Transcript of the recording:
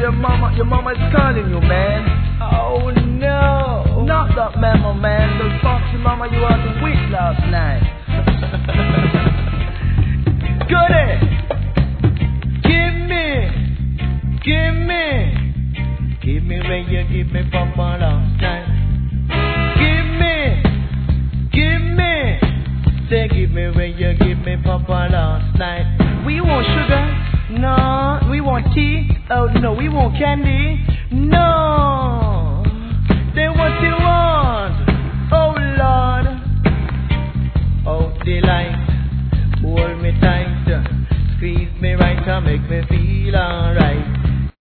Your mama's calling you, man. Oh no. Not that memo, man. Those foxy mama you out the week last night. Goody. Give me when you give me papa last night. Give me. Say give me when you give me papa last night. We want sugar, no. We want tea, oh no. We want candy, no.